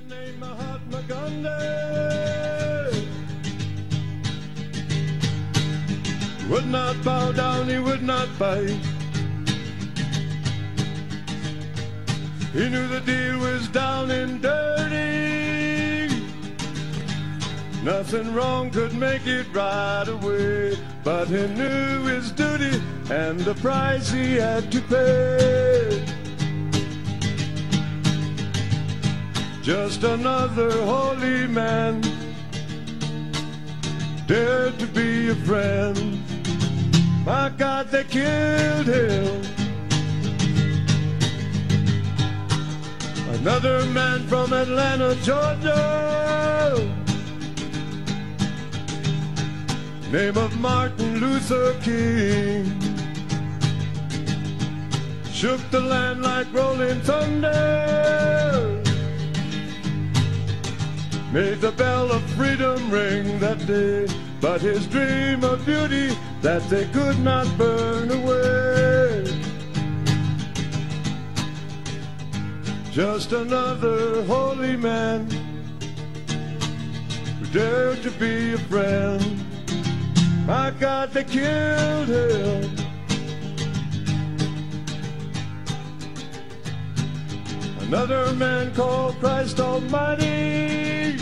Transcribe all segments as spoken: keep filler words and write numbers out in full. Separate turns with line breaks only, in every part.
man named Mahatma Gandhi would not bow down, he would not bite. He knew the deal was down and dirty. Nothing wrong could make it right away. But he knew his duty and the price he had to pay. Just another holy man dared to be a friend. My God, they killed him. Another man from Atlanta, Georgia, name of Martin Luther King, shook the land like rolling thunder, made the bell of freedom ring that day. But his dream of beauty that they could not burn away. Just another holy man who dared to be a friend. My God, they killed him. Another man called Christ Almighty,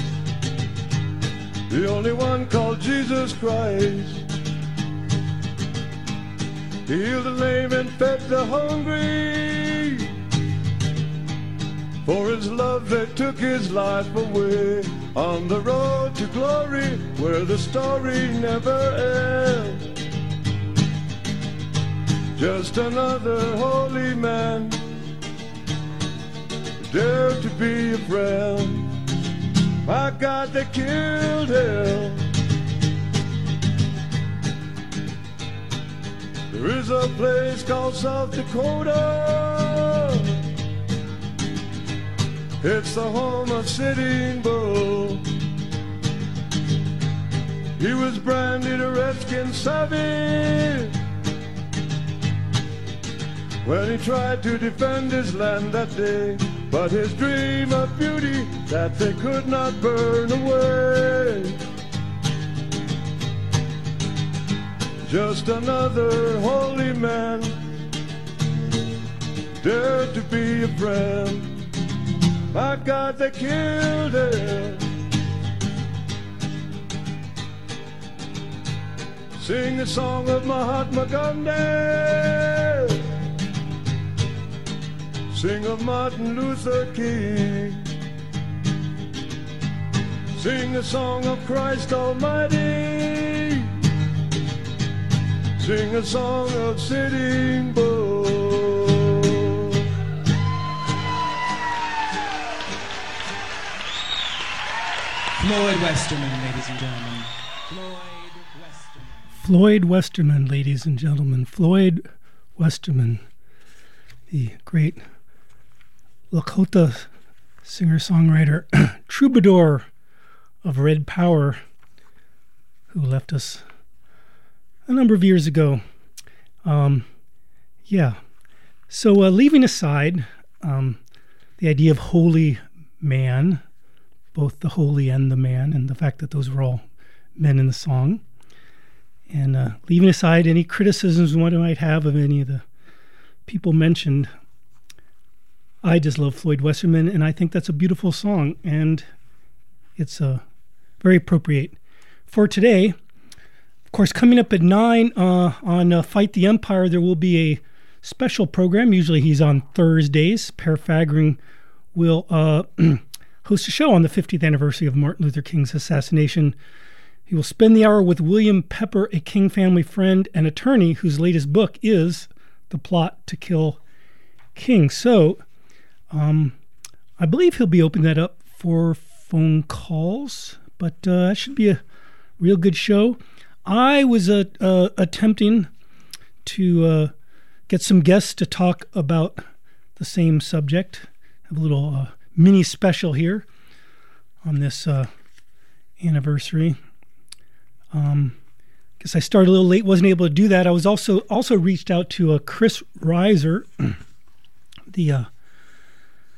the only one called Jesus Christ. He healed the lame and fed the hungry. For his love they took his life away. On the road to glory where the story never ends. Just another holy man dared to be a friend. My God, they killed him. There is a place called South Dakota. It's the home of Sitting Bull. He was branded a redskin savage when he tried to defend his land that day. But his dream of beauty that they could not burn away. Just another holy man dared to be a friend. My God, they killed him. Sing the song of Mahatma Gandhi. Sing of Martin Luther King. Sing the song of Christ Almighty. Sing a song of Sitting Bull.
Floyd Westerman, ladies and gentlemen. Floyd Westerman.
Floyd Westerman, ladies and gentlemen. Floyd Westerman, the great Lakota singer-songwriter, troubadour of Red Power, who left us a number of years ago. Um, yeah. So uh, leaving aside um, the idea of holy man, both the holy and the man, and the fact that those were all men in the song, and uh, leaving aside any criticisms one might have of any of the people mentioned, I just love Floyd Westerman, and I think that's a beautiful song, and it's uh, very appropriate for today. Of course, coming up at nine uh, on uh, Fight the Empire, there will be a special program. Usually he's on Thursdays. Per Fagring will uh, host a show on the fiftieth anniversary of Martin Luther King's assassination. He will spend the hour with William Pepper, a King family friend and attorney whose latest book is The Plot to Kill King. So um, I believe he'll be opening that up for phone calls, but uh, that should be a real good show. I was uh, uh, attempting to uh, get some guests to talk about the same subject. Have a little uh, mini special here on this uh, anniversary. Um, guess I started a little late, wasn't able to do that. I was also also reached out to uh, Chris Reiser, the uh,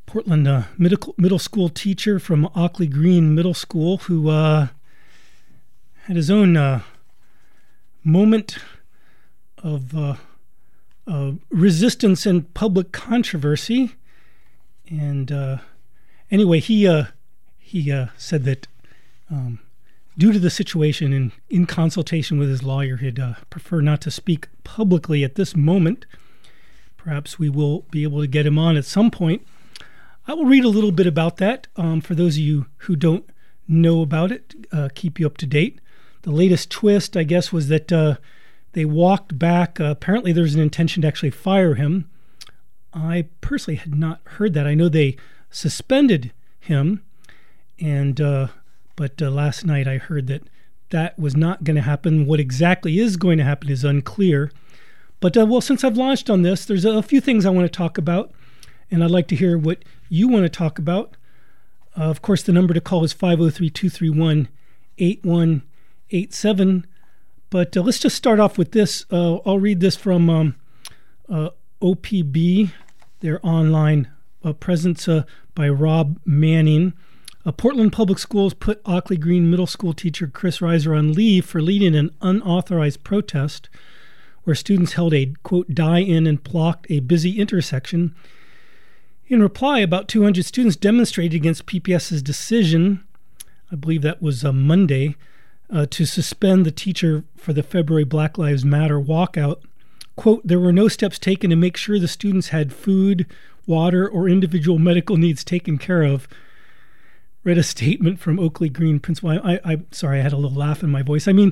Portland uh, middle, middle school teacher from Ockley Green Middle School who uh, had his own uh, moment of uh, uh, resistance and public controversy. And uh, anyway, he uh, he uh, said that um, due to the situation and in consultation with his lawyer, he'd uh, prefer not to speak publicly at this moment. Perhaps we will be able to get him on at some point. I will read a little bit about that um, for those of you who don't know about it, uh, keep you up to date. The latest twist, I guess, was that uh, they walked back. Uh, apparently there's an intention to actually fire him. I personally had not heard that. I know they suspended him, and uh, but uh, last night I heard that that was not going to happen. What exactly is going to happen is unclear. But, uh, well, since I've launched on this, there's a few things I want to talk about, and I'd like to hear what you want to talk about. Uh, of course, the number to call is five oh three, two three one, eight one eight seven. But uh, let's just start off with this. Uh, I'll read this from um, uh, O P B, their online uh, presence uh, by Rob Manning. Uh, Portland Public Schools put Ockley Green Middle School teacher Chris Reiser on leave for leading an unauthorized protest where students held a, quote, die-in and blocked a busy intersection. In reply, about two hundred students demonstrated against P P S's decision, I believe that was a Monday, uh, to suspend the teacher for the February Black Lives Matter walkout. Quote, there were no steps taken to make sure the students had food, water, or individual medical needs taken care of. Read a statement from Ockley Green principal. I, I, I'm sorry, I had a little laugh in my voice. I mean,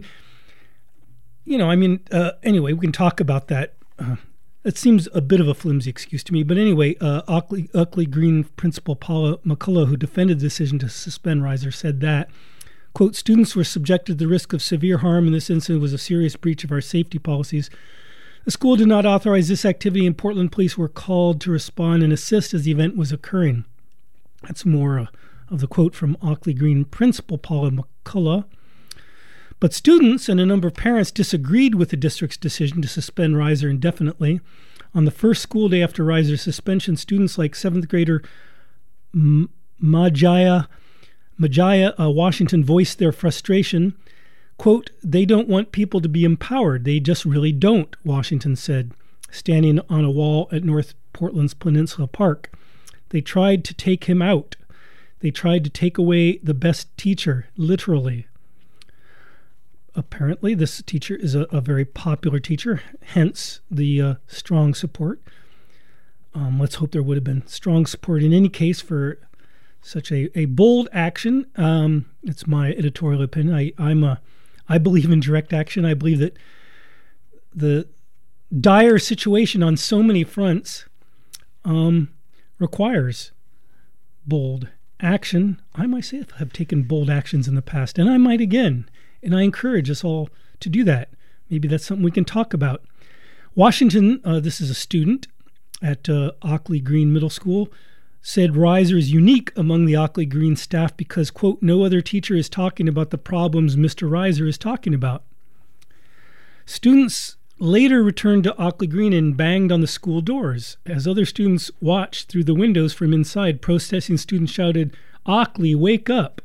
you know, I mean, uh, anyway, we can talk about that. Uh, It seems a bit of a flimsy excuse to me. But anyway, uh, Ockley, Ockley Green principal Paula McCullough, who defended the decision to suspend Reiser, said that, quote, students were subjected to the risk of severe harm, and this incident was a serious breach of our safety policies. The school did not authorize this activity, and Portland police were called to respond and assist as the event was occurring. That's more uh, of the quote from Ockley Green principal Paula McCullough. But students and a number of parents disagreed with the district's decision to suspend Reiser indefinitely. On the first school day after Reiser's suspension, students like seventh grader M- Majaya, Majaya uh, Washington voiced their frustration. Quote, they don't want people to be empowered. They just really don't, Washington said, standing on a wall at North Portland's Peninsula Park. They tried to take him out. They tried to take away the best teacher, literally. Apparently, this teacher is a, a very popular teacher, hence the uh, strong support. Um, let's hope there would have been strong support in any case for such a, a bold action. Um, it's my editorial opinion. I, I'm a, I believe in direct action. I believe that the dire situation on so many fronts um, requires bold action. I myself have taken bold actions in the past, and I might again. And I encourage us all to do that. Maybe that's something we can talk about. Washington, uh, this is a student at uh, Ockley Green Middle School, said Reiser is unique among the Ockley Green staff because, quote, no other teacher is talking about the problems Mister Reiser is talking about. Students later returned to Ockley Green and banged on the school doors. As other students watched through the windows from inside, protesting students shouted, Ockley, wake up.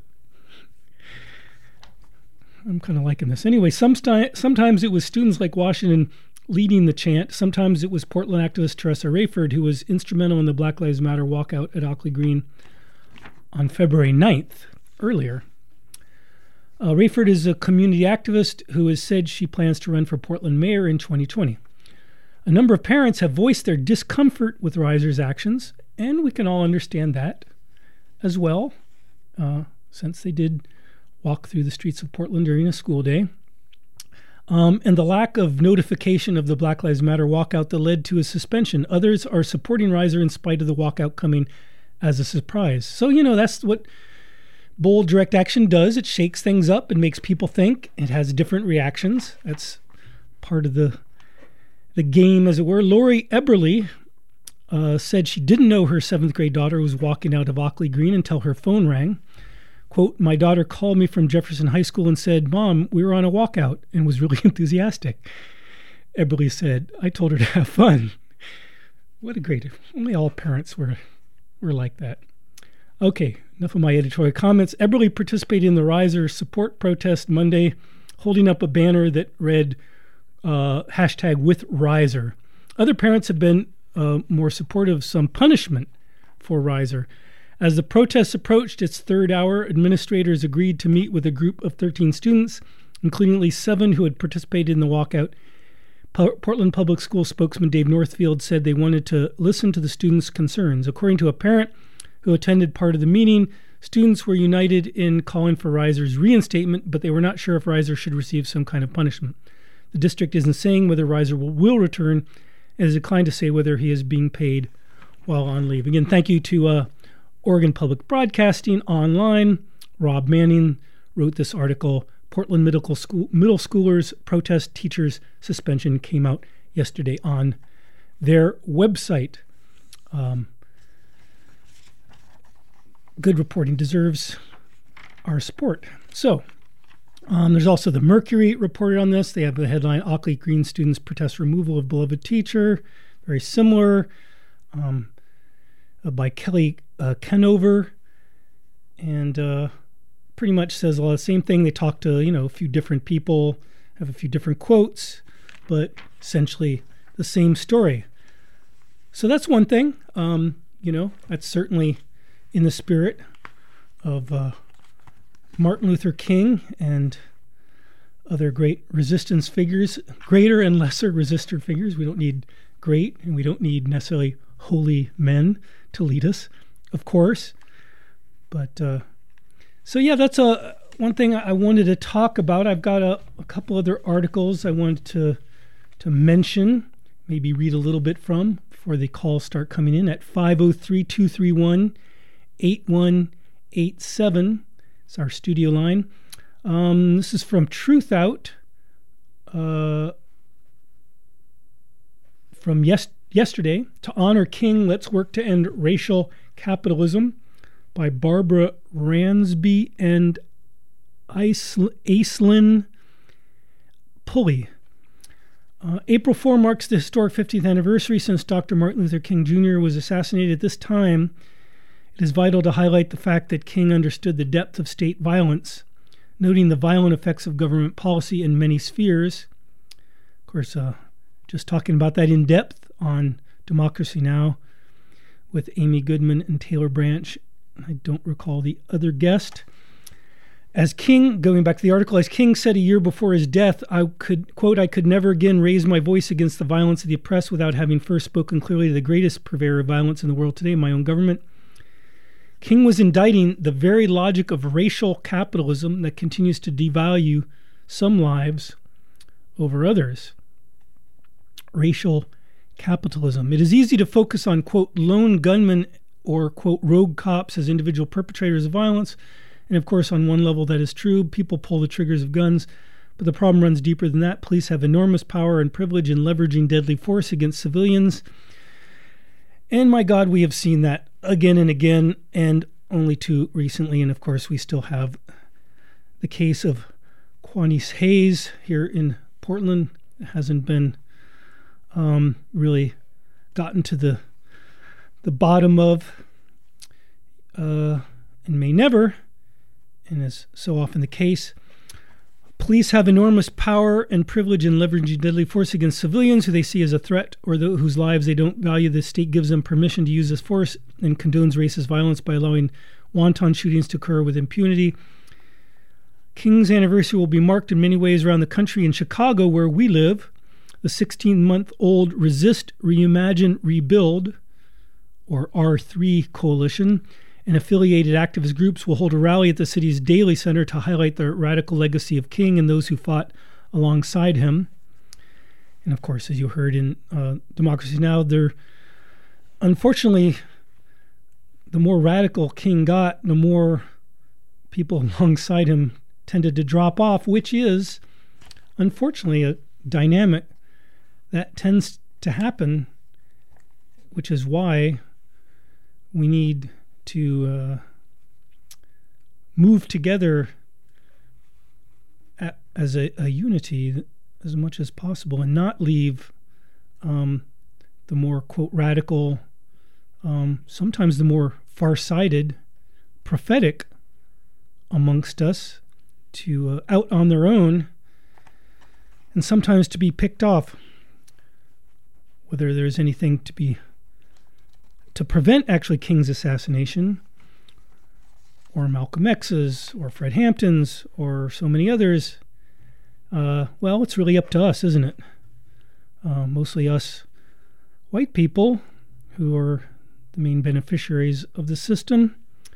I'm kind of liking this. Anyway, sometimes, sometimes it was students like Washington leading the chant. Sometimes it was Portland activist Teresa Rayford, who was instrumental in the Black Lives Matter walkout at Ockley Green on February ninth, earlier. Uh, Rayford is a community activist who has said she plans to run for Portland mayor in twenty twenty. A number of parents have voiced their discomfort with Reiser's actions, and we can all understand that as well, uh, since they did walk through the streets of Portland during a school day. Um, and the lack of notification of the Black Lives Matter walkout that led to his suspension. Others are supporting Reiser in spite of the walkout coming as a surprise. So, you know, that's what bold direct action does. It shakes things up and makes people think. It has different reactions. That's part of the the game, as it were. Lori Eberly uh, said she didn't know her seventh grade daughter was walking out of Ockley Green until her phone rang. Quote, my daughter called me from Jefferson High School and said, Mom, we were on a walkout, and was really enthusiastic. Eberly said, I told her to have fun. What a great, only all parents were we're like that. Okay, enough of my editorial comments. Eberly participated in the Riser support protest Monday, holding up a banner that read uh, hashtag with Riser. Other parents have been uh, more supportive of some punishment for Riser. As the protests approached its third hour, administrators agreed to meet with a group of thirteen students, including at least seven who had participated in the walkout. P- Portland Public School spokesman Dave Northfield said they wanted to listen to the students' concerns. According to a parent who attended part of the meeting, students were united in calling for Riser's reinstatement, but they were not sure if Riser should receive some kind of punishment. The district isn't saying whether Riser will, will return and has declined to say whether he is being paid while on leave. Again, thank you to uh, Oregon Public Broadcasting Online. Rob Manning wrote this article. Portland Middle School middle schoolers protest teachers suspension came out yesterday on their website. Um, good reporting deserves our support. So um, there's also the Mercury reported on this. They have the headline, Ockley Green students protest removal of beloved teacher. Very similar. Um, uh, by Kelly uh, Kenover. And uh, pretty much says a lot of the same thing. They talk to, you know, a few different people, have a few different quotes, but essentially the same story. So that's one thing. Um, you know, that's certainly in the spirit of uh, Martin Luther King and other great resistance figures, greater and lesser resistor figures. We don't need great and we don't need necessarily holy men to lead us, of course. But uh, so, yeah, that's a one thing I wanted to talk about. I've got a, a couple other articles I wanted to to mention, maybe read a little bit from before the calls start coming in at five oh three, two three one, eight one eight seven. It's our studio line. Um, this is from Truth Out uh, from yes, yesterday. To honor King, let's work to end racial capitalism, by Barbara Ransby and Aislinn Pulley. Uh, April fourth marks the historic fiftieth anniversary since Doctor Martin Luther King Junior was assassinated. At this time, it is vital to highlight the fact that King understood the depth of state violence, noting the violent effects of government policy in many spheres. Of course, uh, just talking about that in depth on Democracy Now! With Amy Goodman and Taylor Branch. I don't recall the other guest. As King, going back to the article, as King said a year before his death, I could, quote, I could never again raise my voice against the violence of the oppressed without having first spoken clearly to the greatest purveyor of violence in the world today, my own government. King was indicting the very logic of racial capitalism that continues to devalue some lives over others. Racial capitalism. It is easy to focus on, quote, lone gunmen or, quote, rogue cops as individual perpetrators of violence. And, of course, on one level that is true. People pull the triggers of guns. But the problem runs deeper than that. Police have enormous power and privilege in leveraging deadly force against civilians. And, my God, we have seen that again and again, and only too recently. And, of course, we still have the case of Quanice Hayes here in Portland. It hasn't been um, really gotten to the the bottom of, uh, and may never, and is so often the case. Police have enormous power and privilege in leveraging deadly force against civilians who they see as a threat or the, whose lives they don't value. The state gives them permission to use this force and condones racist violence by allowing wanton shootings to occur with impunity. King's anniversary will be marked in many ways around the country. In Chicago, where we live, the sixteen-month-old Resist, Reimagine, Rebuild, or R three Coalition, and affiliated activist groups will hold a rally at the city's Daly Center to highlight the radical legacy of King and those who fought alongside him. And of course, as you heard in uh, Democracy Now!, there, unfortunately, the more radical King got, the more people alongside him tended to drop off, which is, unfortunately, a dynamic that tends to happen, which is why we need to uh, move together at, as a, a unity as much as possible and not leave um, the more, quote, radical um, sometimes the more far-sighted, prophetic amongst us, to uh, out on their own, and sometimes to be picked off, whether there's anything to be to prevent actually King's assassination, or Malcolm X's, or Fred Hampton's, or so many others. Uh, well, it's really up to us, isn't it? Uh, mostly us white people who are the main beneficiaries of the system.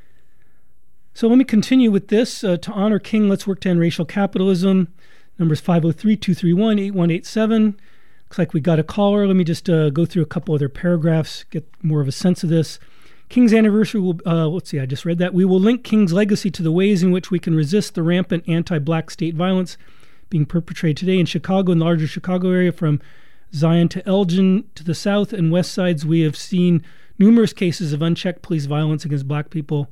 So let me continue with this. Uh, to honor King, let's work to end racial capitalism. Number is five oh three, two three one, eight one eight seven. Looks like we got a caller. Let me just uh, go through a couple other paragraphs, get more of a sense of this. King's anniversary will, uh, let's see, I just read that. We will link King's legacy to the ways in which we can resist the rampant anti-black state violence being perpetrated today in Chicago and the larger Chicago area. From Zion to Elgin to the south and west sides, we have seen numerous cases of unchecked police violence against black people.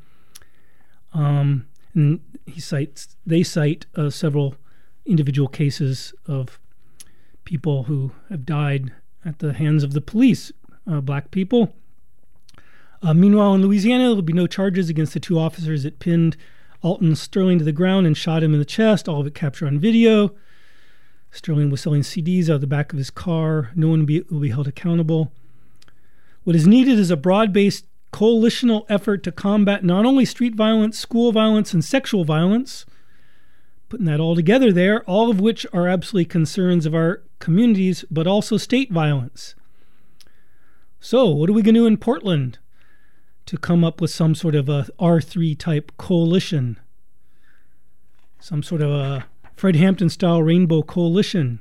Um, and he cites, they cite uh, several individual cases of people who have died at the hands of the police, uh, black people. Uh, meanwhile, in Louisiana, there will be no charges against the two officers that pinned Alton Sterling to the ground and shot him in the chest. All of it captured on video. Sterling was selling C Ds out of the back of his car. No one will be, will be held accountable. What is needed is a broad-based coalitional effort to combat not only street violence, school violence, and sexual violence, putting that all together there, all of which are absolutely concerns of our communities, but also state violence. So what are we going to do in Portland to come up with some sort of a R three type coalition? Some sort of a Fred Hampton-style rainbow coalition?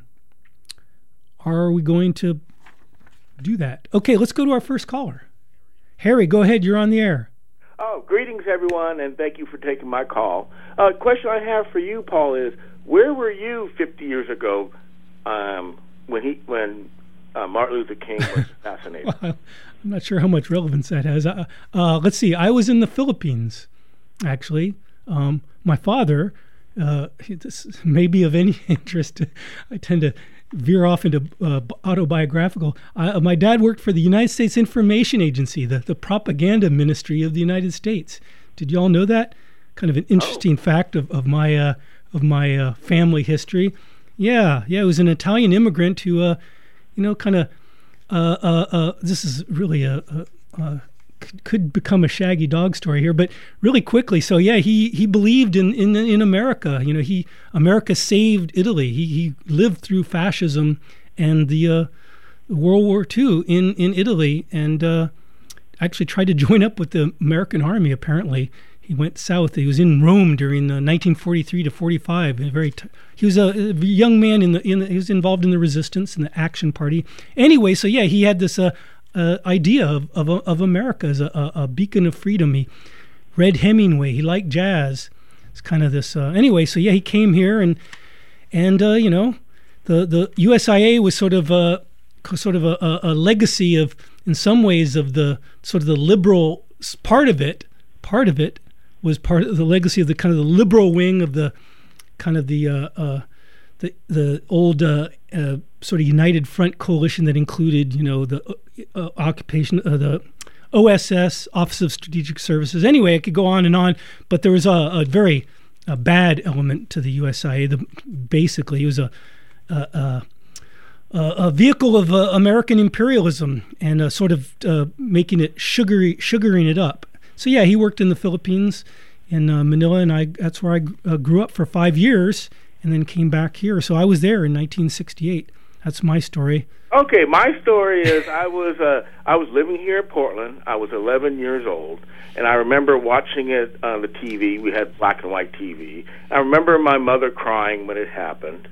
Are we going to do that? Okay, let's go to our first caller. Harry, go ahead. You're on the air.
Oh, greetings, everyone, and thank you for taking my call. Uh, question I have for you, Paul, is where were you fifty years ago um, when he when uh, Martin Luther King was assassinated?
Well, I'm not sure how much relevance that has. Uh, uh, let's see. I was in the Philippines, actually. Um, my father, uh, this may be of any interest. I tend to veer off into uh, autobiographical. Uh, my dad worked for the United States Information Agency, the, the propaganda ministry of the United States. Did you all know that? Kind of an interesting oh. fact of, of my uh, of my uh, family history. Yeah, yeah, it was an Italian immigrant who, uh, you know, kind of, uh, uh, uh, this is really a, a, a could become a Shaggy Dog story here, but really quickly. So yeah, he he believed in in in America. You know, he America saved Italy. He he lived through fascism and the uh, World War Two in in Italy, and uh, actually tried to join up with the American Army. Apparently, he went south. He was in Rome during uh, nineteen forty-three to forty-five. A very t- he was a, a young man in the in the, he was involved in the resistance and the Action Party. Anyway, so yeah, he had this. Uh, Uh, idea of, of of America as a, a, a beacon of freedom. He read Hemingway. He liked jazz. It's kind of this. Uh, anyway, so yeah, he came here, and and uh, you know, the the U S I A was sort of a sort of a, a legacy of, in some ways, of the sort of the liberal part of it. Part of it was part of the legacy of the kind of the liberal wing of the kind of the uh, uh, the the old uh, uh, sort of United Front coalition that included, you know, the uh, occupation, uh, the O S S, Office of Strategic Services. Anyway, I could go on and on, but there was a, a very a bad element to the U S I A. The, basically, it was a a, a, a vehicle of uh, American imperialism and uh, sort of uh, making it sugary, sugaring it up. So yeah, he worked in the Philippines, in uh, Manila, and I that's where I uh, grew up for five years. And then came back here. So I was there in nineteen sixty-eight. That's my story.
Okay, my story is I was uh, I was living here in Portland. I was eleven years old, and I remember watching it on the T V. We had black and white T V. I remember my mother crying when it happened,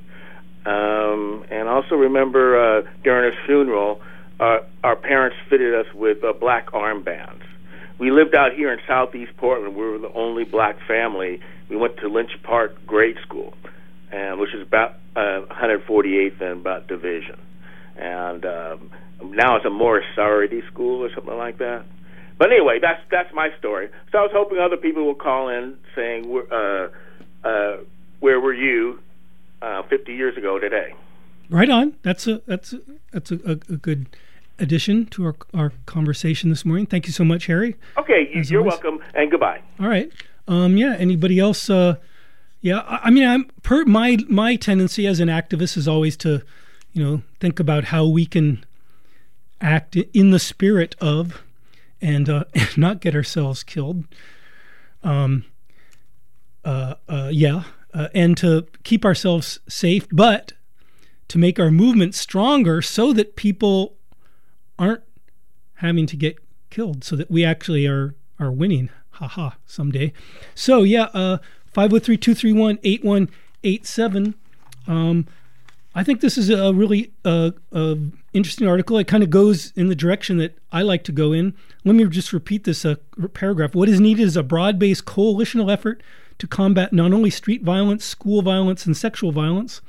um, and I also remember uh, during his funeral, uh, our parents fitted us with uh, black armbands. We lived out here in Southeast Portland. We were the only black family. We went to Lynch Park Grade School, and which is about uh, one hundred forty-eighth and about Division. And um, now it's a Morris Sorority School or something like that. But anyway, that's that's my story. So I was hoping other people will call in saying, uh, uh, where were you uh, fifty years ago today?
Right on. That's a that's a, that's a, a, a good addition to our, our conversation this morning. Thank you so much, Harry.
Okay,
As
you're
always.
welcome, and goodbye.
All right. Um, yeah. Anybody else? Uh, yeah. I, I mean, I'm per my my tendency as an activist is always to, you know, think about how we can act in the spirit of, and uh, not get ourselves killed. Um. Uh. uh yeah. Uh, and to keep ourselves safe, but to make our movement stronger so that people aren't having to get killed, so that we actually are are winning. Haha, someday. So yeah, uh, five oh three, two three one, eight one eight seven. Um, I think this is a really uh, uh, interesting article. It kind of goes in the direction that I like to go in. Let me just repeat this uh, paragraph. What is needed is a broad-based coalitional effort to combat not only street violence, school violence, and sexual violence,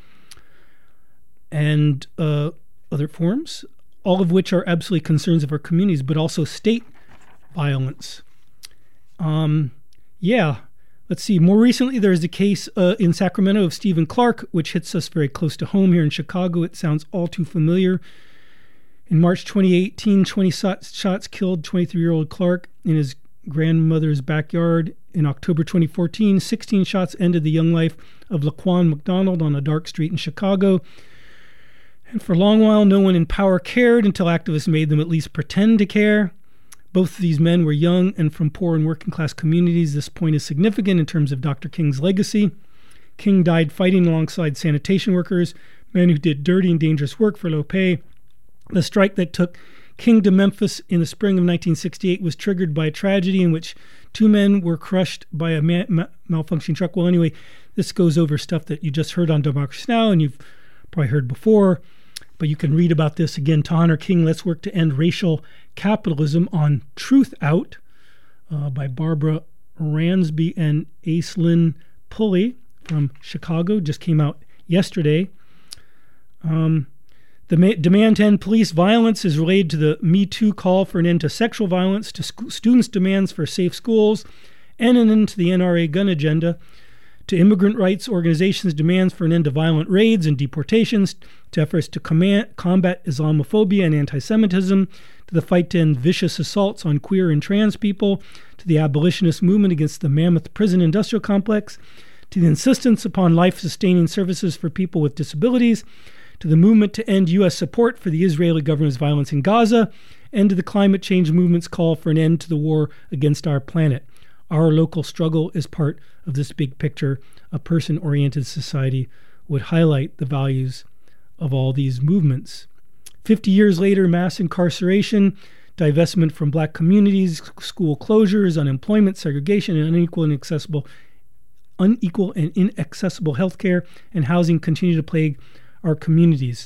and uh, other forms, all of which are absolutely concerns of our communities, but also state violence. Um, yeah, let's see. More recently, there's a case uh, in Sacramento of Stephen Clark, which hits us very close to home here in Chicago. It sounds all too familiar. In March twenty eighteen, twenty shots killed twenty-three-year-old Clark in his grandmother's backyard. In October twenty fourteen, sixteen shots ended the young life of Laquan McDonald on a dark street in Chicago. And for a long while, no one in power cared until activists made them at least pretend to care. Both of these men were young and from poor and working class communities. This point is significant in terms of Doctor King's legacy. King died fighting alongside sanitation workers, men who did dirty and dangerous work for low pay. The strike that took King to Memphis in the spring of nineteen sixty-eight was triggered by a tragedy in which two men were crushed by a ma- ma- malfunctioning truck. Well, anyway, this goes over stuff that you just heard on Democracy Now! And you've probably heard before, but you can read about this again. To honor King, let's work to end racial capitalism on Truth Out uh, by Barbara Ransby and Aislinn Pulley from Chicago. Just came out yesterday. Um, the ma- demand to end police violence is related to the Me Too call for an end to sexual violence, to sc- students' demands for safe schools, and an end to the N R A gun agenda, to immigrant rights organizations' demands for an end to violent raids and deportations, to efforts to command, combat Islamophobia and anti-Semitism, to the fight to end vicious assaults on queer and trans people, to the abolitionist movement against the mammoth prison industrial complex, to the insistence upon life-sustaining services for people with disabilities, to the movement to end U S support for the Israeli government's violence in Gaza, and to the climate change movement's call for an end to the war against our planet. Our local struggle is part of this big picture. A person-oriented society would highlight the values of all these movements. Fifty years later, mass incarceration, divestment from black communities, school closures, unemployment, segregation, and unequal and accessible, unequal and inaccessible healthcare and housing continue to plague our communities.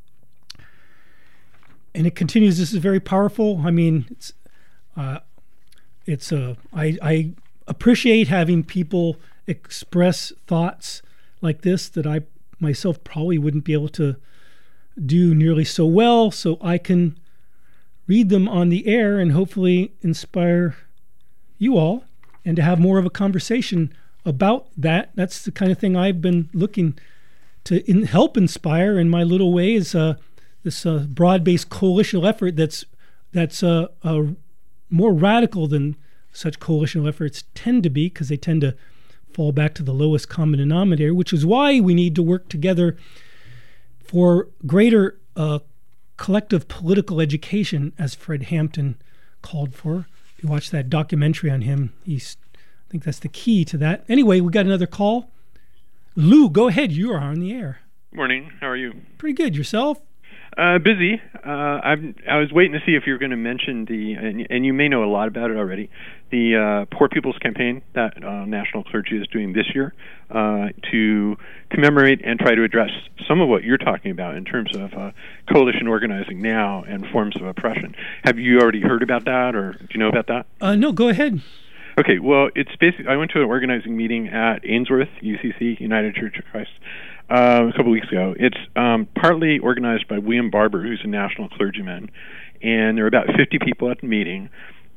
And it continues. This is very powerful. I mean, it's uh, it's uh, I, I appreciate having people express thoughts like this that I myself probably wouldn't be able to do nearly so well, so I can read them on the air and hopefully inspire you all and to have more of a conversation about that. That's the kind of thing I've been looking to in, help inspire in my little way, is uh, this uh, broad-based coalitional effort that's that's uh, uh, more radical than such coalitional efforts tend to be, because they tend to fall back to the lowest common denominator, which is why we need to work together for greater uh, collective political education, as Fred Hampton called for. If you watch that documentary on him, he's, I think that's the key to that. Anyway, we got another call. Lou, go ahead. You are on the air.
Morning. How are you?
Pretty good. Yourself?
Uh, busy. Uh, I'm, I was waiting to see if you were going to mention the, and, and you may know a lot about it already, the uh, Poor People's Campaign that uh, National Clergy is doing this year uh, to commemorate and try to address some of what you're talking about in terms of uh, coalition organizing now and forms of oppression. Have you already heard about that, or do you know about that?
Uh, no, go ahead.
Okay, well, it's basically, I went to an organizing meeting at Ainsworth, U C C, United Church of Christ, uh, a couple weeks ago. It's um, partly organized by William Barber, who's a national clergyman, and there were about fifty people at the meeting.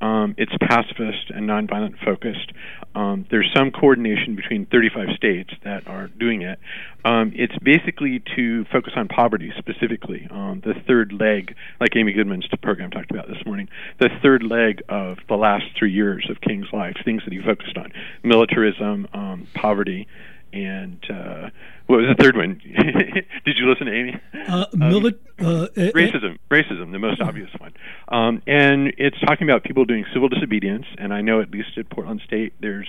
Um, it's pacifist and nonviolent focused. Um, there's some coordination between thirty-five states that are doing it. Um, it's basically to focus on poverty specifically, um, the third leg, like Amy Goodman's program talked about this morning, the third leg of the last three years of King's life, things that he focused on: militarism, um, poverty, and uh, what was the third one? Did you listen to Amy?
Uh, mili-
um,
uh,
racism, racism, the most obvious one. Um, and it's talking about people doing civil disobedience, and I know at least at Portland State there's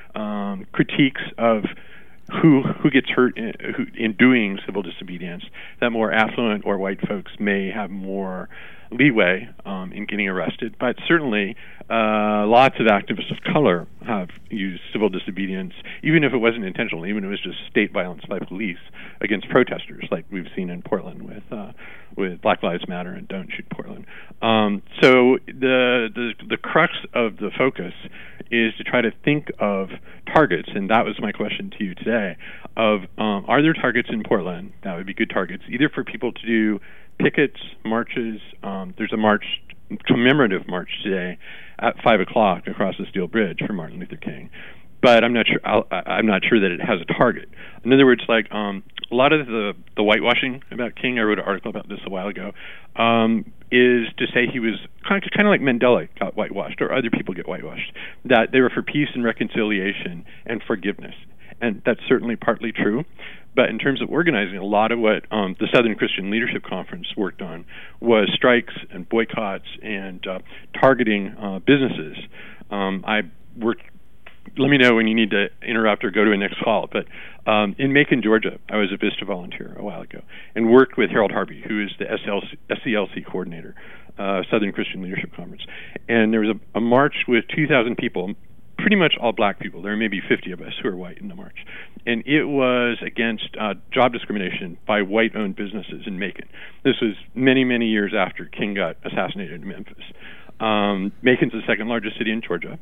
um, critiques of who who gets hurt in, who, in doing civil disobedience, that more affluent or white folks may have more leeway um, in getting arrested. But certainly uh, lots of activists of color have used civil disobedience, even if it wasn't intentional, even if it was just state violence by police against protesters, like we've seen in Portland with uh, with Black Lives Matter and Don't Shoot Portland. Um, so the, the the crux of the focus is to try to think of targets, and that was my question to you today, of um, are there targets in Portland that would be good targets, either for people to do pickets, marches. Um, there's a march, commemorative march today at five o'clock across the Steel Bridge for Martin Luther King. But I'm not sure. I'll, I'm not sure that it has a target. In other words, like um, a lot of the the whitewashing about King, I wrote an article about this a while ago, um, is to say he was kind of, kind of like Mandela got whitewashed, or other people get whitewashed. That they were for peace and reconciliation and forgiveness, and that's certainly partly true. But in terms of organizing, a lot of what um, the Southern Christian Leadership Conference worked on was strikes and boycotts and uh, targeting uh, businesses. Um, I worked. Let me know when you need to interrupt or go to a next call. But um, in Macon, Georgia, I was a VISTA volunteer a while ago and worked with Harold Harvey, who is the S C L C coordinator, uh, Southern Christian Leadership Conference. And there was a, a march with two thousand people, pretty much all black people. There may be fifty of us who are white in the march. And it was against uh, job discrimination by white-owned businesses in Macon. This was many, many years after King got assassinated in Memphis. Um, Macon's the second largest city in Georgia.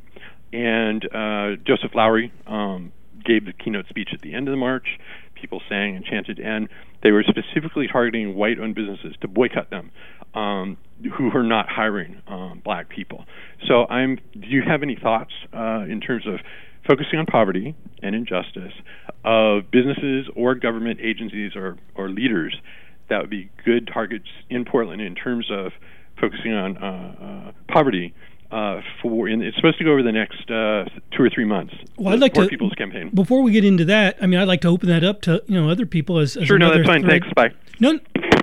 And uh, Joseph Lowry um, gave the keynote speech at the end of the march. People sang and chanted, and they were specifically targeting white-owned businesses to boycott them, um, who are not hiring um, black people. So, I'm. Do you have any thoughts uh, in terms of focusing on poverty and injustice of businesses or government agencies or, or leaders that would be good targets in Portland in terms of focusing on uh, uh, poverty? Uh, for in, it's supposed to go over the next uh, two or three months.
Well, I'd like
Poor
to
People's Campaign.
Before we get into that, I mean, I'd like to open that up to you know other people as, as
sure. No, that's fine.
thread.
Thanks. Bye.
No,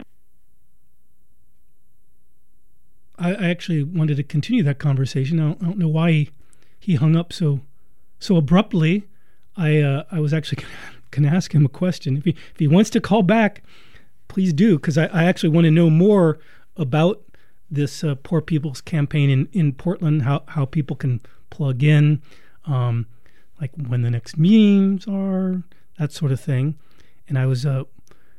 I, I actually wanted to continue that conversation. I don't, I don't know why he, he hung up so so abruptly. I uh, I was actually going to ask him a question. If he if he wants to call back, please do, because I, I actually want to know more about this uh, Poor People's Campaign in, in Portland, how, how people can plug in, um, like when the next meetings are, that sort of thing. And I was, uh,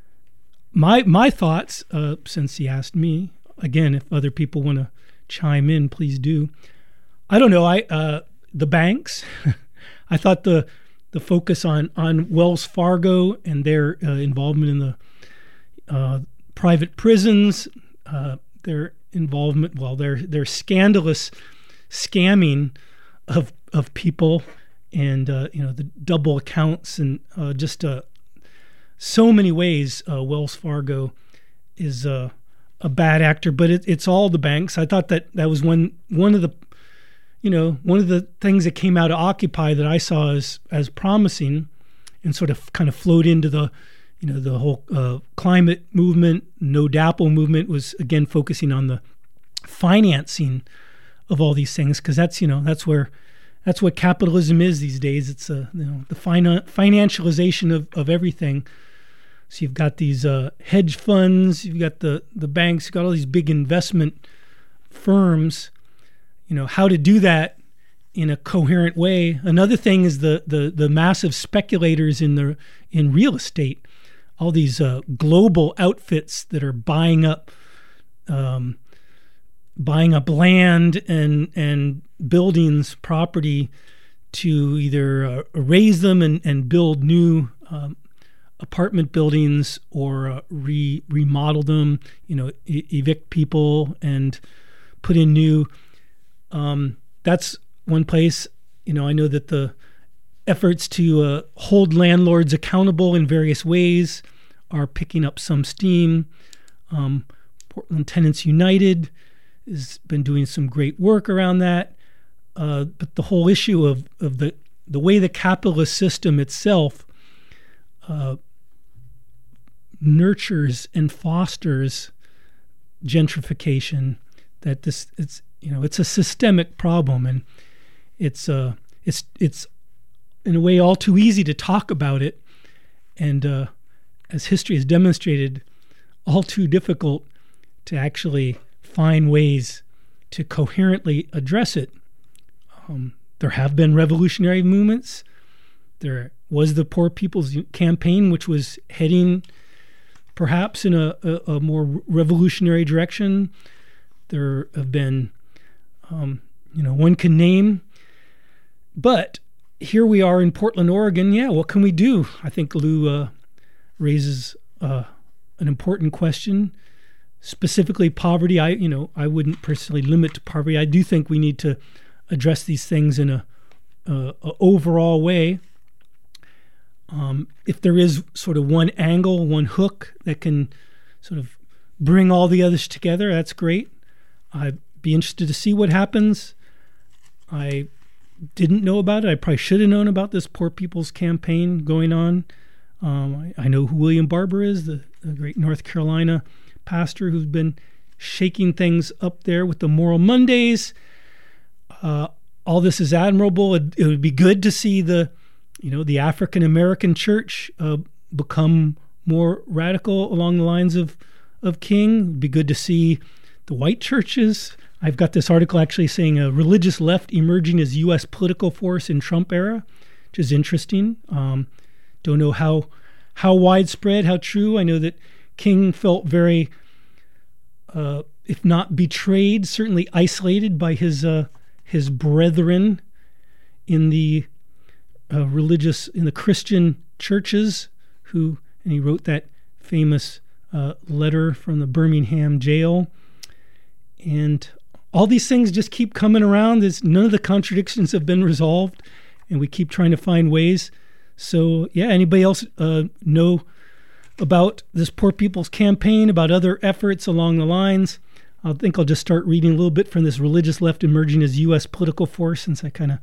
my my thoughts, uh, since he asked me, again, if other people want to chime in, please do. I don't know, I uh, the banks, I thought the the focus on, on Wells Fargo and their uh, involvement in the uh, private prisons, uh, their involvement, well, their their scandalous scamming of of people, and uh, you know the double accounts, and uh, just uh, so many ways uh, Wells Fargo is uh, a bad actor. But it, it's all the banks. I thought that that was one one of the you know one of the things that came out of Occupy that I saw as as promising, and sort of kind of flowed into the You know, the whole uh, climate movement, No D A P L movement was, again, focusing on the financing of all these things, because that's, you know, that's where, that's what capitalism is these days. It's, uh, you know, the fina- financialization of, of everything. So you've got these uh, hedge funds, you've got the, the banks, you've got all these big investment firms. You know, how to do that in a coherent way. Another thing is the the the massive speculators in the in real estate. All these uh, global outfits that are buying up, um, buying up land and and buildings, property, to either uh, raise them and, and build new um, apartment buildings, or uh, re remodel them. You know, e- evict people and put in new Um, that's one place. You know, I know that the efforts to uh, hold landlords accountable in various ways are picking up some steam. Um, Portland Tenants United has been doing some great work around that. Uh, but the whole issue of, of the, the way the capitalist system itself uh, nurtures and fosters gentrification, that this it's you know it's a systemic problem, and it's uh it's it's in a way all too easy to talk about it, and uh, as history has demonstrated, all too difficult to actually find ways to coherently address it. Um, there have been revolutionary movements. There was the Poor People's Campaign, which was heading perhaps in a, a, a more revolutionary direction. There have been, um, you know, one can name. But here we are in Portland, Oregon. Yeah, what can we do? I think Lou uh, raises uh, an important question. Specifically, poverty. I, you know, I wouldn't personally limit to poverty. I do think we need to address these things in a, a, a overall way. Um, if there is sort of one angle, one hook that can sort of bring all the others together, that's great. I'd be interested to see what happens. I didn't know about it. I probably should have known about this Poor People's Campaign going on. Um, I, I know who William Barber is, the, the great North Carolina pastor who's been shaking things up there with the Moral Mondays. Uh, all this is admirable. It, it would be good to see the, you know, the African American church uh, become more radical along the lines of of King. It'd be good to see the white churches. I've got this article actually saying a religious left emerging as U S political force in Trump era, which is interesting. Um, don't know how how widespread, how true. I know that King felt very, uh, if not betrayed, certainly isolated by his uh, his brethren in the uh, religious, in the Christian churches, who, and he wrote that famous uh, letter from the Birmingham jail. And all these things just keep coming around. There's, none of the contradictions have been resolved, and we keep trying to find ways. So, yeah, anybody else uh, know about this Poor People's Campaign, about other efforts along the lines? I think I'll just start reading a little bit from this religious left emerging as U S political force, since I kind of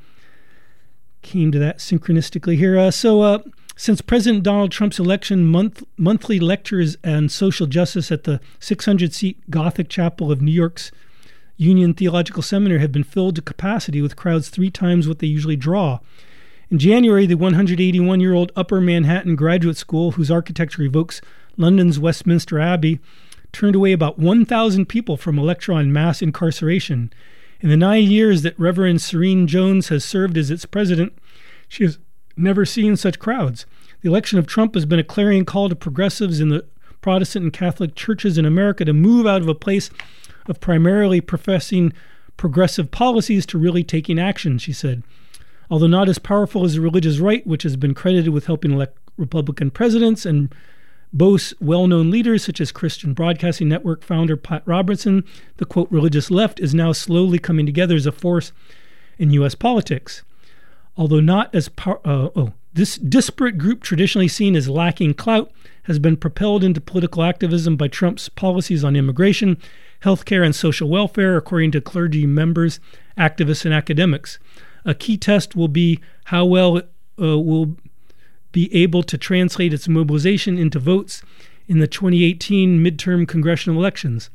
came to that synchronistically here. Uh, so, uh, since President Donald Trump's election, month, monthly lectures on social justice at the six hundred seat Gothic Chapel of New York's Union Theological Seminary have been filled to capacity with crowds three times what they usually draw. In January, the one hundred eighty-one-year-old Upper Manhattan Graduate School, whose architecture evokes London's Westminster Abbey, turned away about one thousand people from a lecture on mass incarceration. In the nine years that Reverend Serene Jones has served as its president, she has never seen such crowds. The election of Trump has been a clarion call to progressives in the Protestant and Catholic churches in America to move out of a place of primarily professing progressive policies to really taking action, she said. Although not as powerful as the religious right, which has been credited with helping elect Republican presidents and boasts well-known leaders such as Christian Broadcasting Network founder Pat Robertson, the, quote, religious left is now slowly coming together as a force in U S politics. Although not as par- uh, oh, this disparate group traditionally seen as lacking clout has been propelled into political activism by Trump's policies on immigration, healthcare, and social welfare, according to clergy members, activists, and academics. A key test will be how well it uh, will be able to translate its mobilization into votes in the twenty eighteen midterm congressional elections.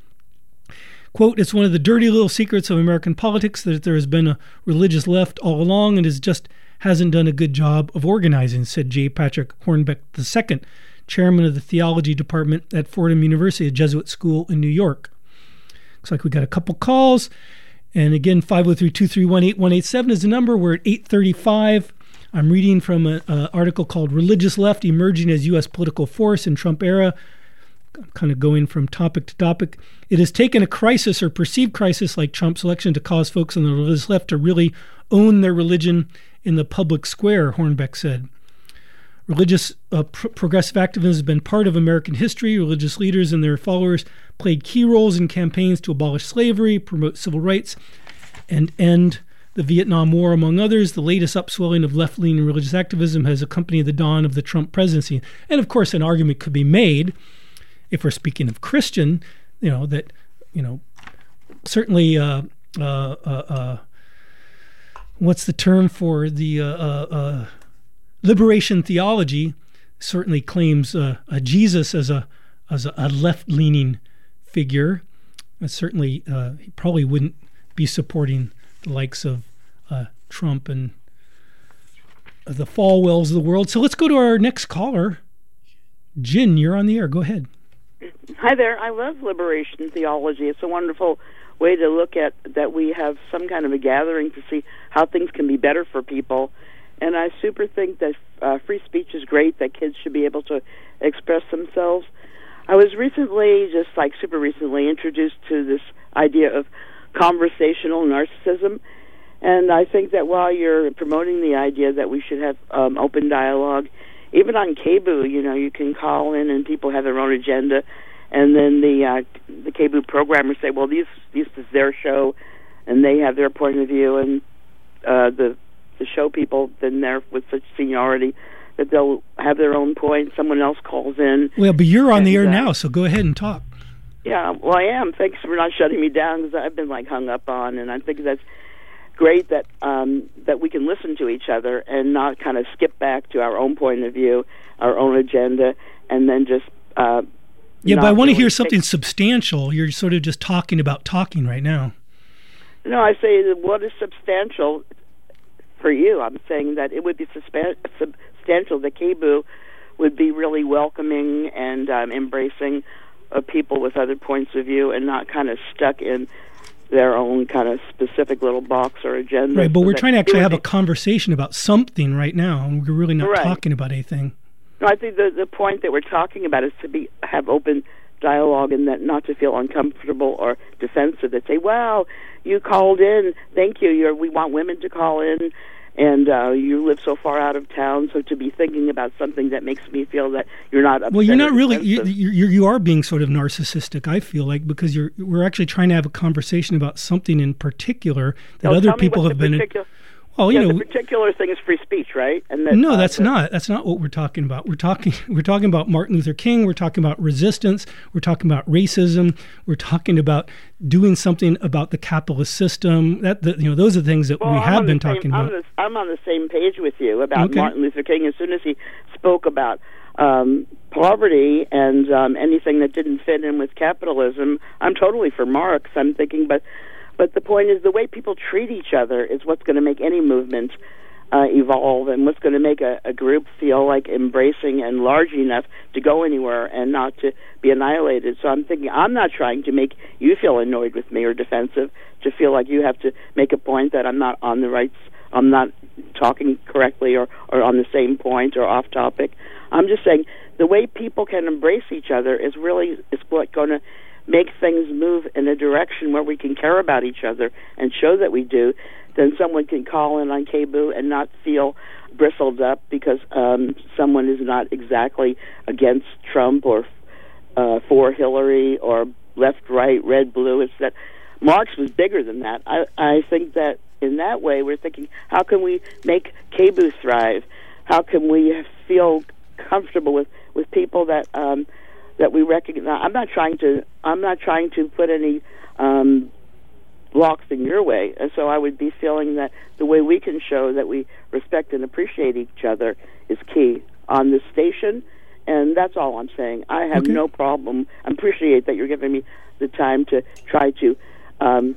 Quote, it's one of the dirty little secrets of American politics that there has been a religious left all along and is just hasn't done a good job of organizing, said J. Patrick Hornbeck the Second, chairman of the theology department at Fordham University, a Jesuit school in New York. Looks like we got a couple calls. And again, five oh three, two three one, eight one eight seven is the number. We're at eight thirty-five. I'm reading from an article called Religious Left Emerging as U S Political Force in Trump Era. I'm kind of going from topic to topic. It has taken a crisis or perceived crisis like Trump's election to cause folks on the religious left to really own their religion in the public square, Hornbeck said. Religious uh, pr- progressive activism has been part of American history. Religious leaders and their followers played key roles in campaigns to abolish slavery, promote civil rights, and end the Vietnam War, among others. The latest upswelling of left-leaning religious activism has accompanied the dawn of the Trump presidency. And of course, an argument could be made, if we're speaking of Christian, you know, that, you know, certainly, uh, uh, uh, uh, what's the term for the uh, uh, uh, liberation theology certainly claims uh, a Jesus as a as a, a left-leaning figure. And certainly, uh, he probably wouldn't be supporting the likes of uh, Trump and uh, the Falwells of the world. So let's go to our next caller. Jen, you're on the air. Go ahead.
Hi there. I love liberation theology. It's a wonderful way to look at that we have some kind of a gathering to see how things can be better for people. And I super think that uh, free speech is great, that kids should be able to express themselves. I was recently, just like super recently, introduced to this idea of conversational narcissism. And I think that while you're promoting the idea that we should have um, open dialogue, even on K B U, you know, you can call in and people have their own agenda, and then the uh, the K B U programmers say, well, these, this is their show, and they have their point of view, and uh, the the show people then there with such seniority that they'll have their own point. Someone else calls in.
Well, but you're on
and,
the air
uh,
now, so go ahead and talk.
Yeah, well, I am. Thanks for not shutting me down, because I've been like hung up on, and I think that's great that um, that we can listen to each other and not kind of skip back to our own point of view, our own agenda, and then just uh,
yeah. But I want to
really
hear something
take... substantial.
You're sort of just talking about talking right now.
No, I say that what is substantial for you. I'm saying that it would be suspe- substantial that K B U would be really welcoming and um, embracing of people with other points of view, and not kind of stuck in their own kind of specific little box or agenda.
Right, but
so
we're trying to actually have
be,
a conversation about something right now, and we're really not
right.
talking about anything.
No, I think the the point that we're talking about is to be have open dialogue, and that not to feel uncomfortable or defensive. That say, "Wow, you called in. Thank you. You're, we want women to call in, and uh, you live so far out of town. So to be thinking about something that makes me feel that you're not upset."
Well, you're not really. You,
defensive.
you you are being sort of narcissistic, I feel like, because you're we're actually trying to have a conversation about something in particular that
no,
other
tell me
people
what
have
the
been.
Particular,
Well, you
yeah,
know,
the particular thing is free speech, right? And that,
no,
uh,
that's
the,
not. That's not what we're talking about. We're talking. We're talking about Martin Luther King. We're talking about resistance. We're talking about racism. We're talking about doing something about the capitalist system. That the, you know, those are things that
well,
we
I'm
have been
same,
talking
I'm
about.
The, I'm on the same page with you about
Okay.
Martin Luther King. As soon as he spoke about um, poverty and um, anything that didn't fit in with capitalism, I'm totally for Marx. I'm thinking, but but the point is, the way people treat each other is what's going to make any movement Uh, evolve, and what's going to make a, a group feel like embracing and large enough to go anywhere and not to be annihilated. So I'm thinking, I'm not trying to make you feel annoyed with me or defensive, to feel like you have to make a point that I'm not on the right, I'm not talking correctly or, or on the same point or off topic. I'm just saying the way people can embrace each other is really is what going to make things move in a direction where we can care about each other and show that we do. Then someone can call in on K B U and not feel bristled up because um, someone is not exactly against Trump or uh, for Hillary or left, right, red, blue. It's that Marx was bigger than that. I, I think that in that way we're thinking, how can we make K B U thrive? How can we feel comfortable with, with people that um, that we recognize? I'm not trying to. I'm not trying to put any Um, blocks in your way, and so I would be feeling that the way we can show that we respect and appreciate each other is key on this station, and that's all I'm saying. I have
Okay.
no problem. I appreciate that you're giving me the time to try to um,